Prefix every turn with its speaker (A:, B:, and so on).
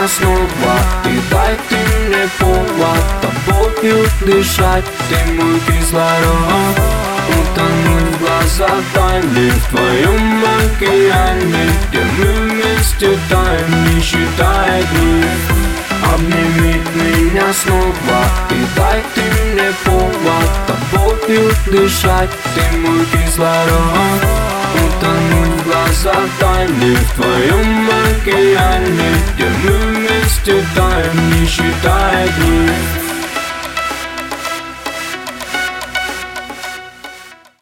A: меня снова, и дай ты мне повод тобою дышать. Ты мой кислород, утонуть в глазах тайны, в твоем океане, где мы вместе таем, не считая дней. Обними меня снова, и дай ты мне повод тобою дышать. Ты мой кислород, утонуть в глазах тайны, в твоем океане, где мы вместе таем, не считая дней.